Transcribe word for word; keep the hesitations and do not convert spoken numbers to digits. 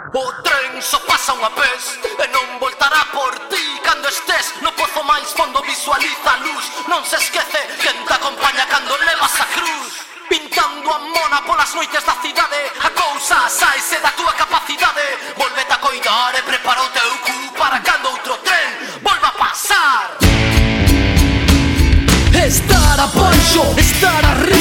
O tren só pasa unha vez e non voltará por ti. Cando estés no pozo máis fondo visualiza a luz. Non se esquece quen te acompaña cando levas a cruz. Pintando a mona polas noites da cidade, a cousa saise da túa capacidade. Volvete a coidar e prepara o teu cu para cando outro tren volva a pasar. Estar abaixo, estar arriba,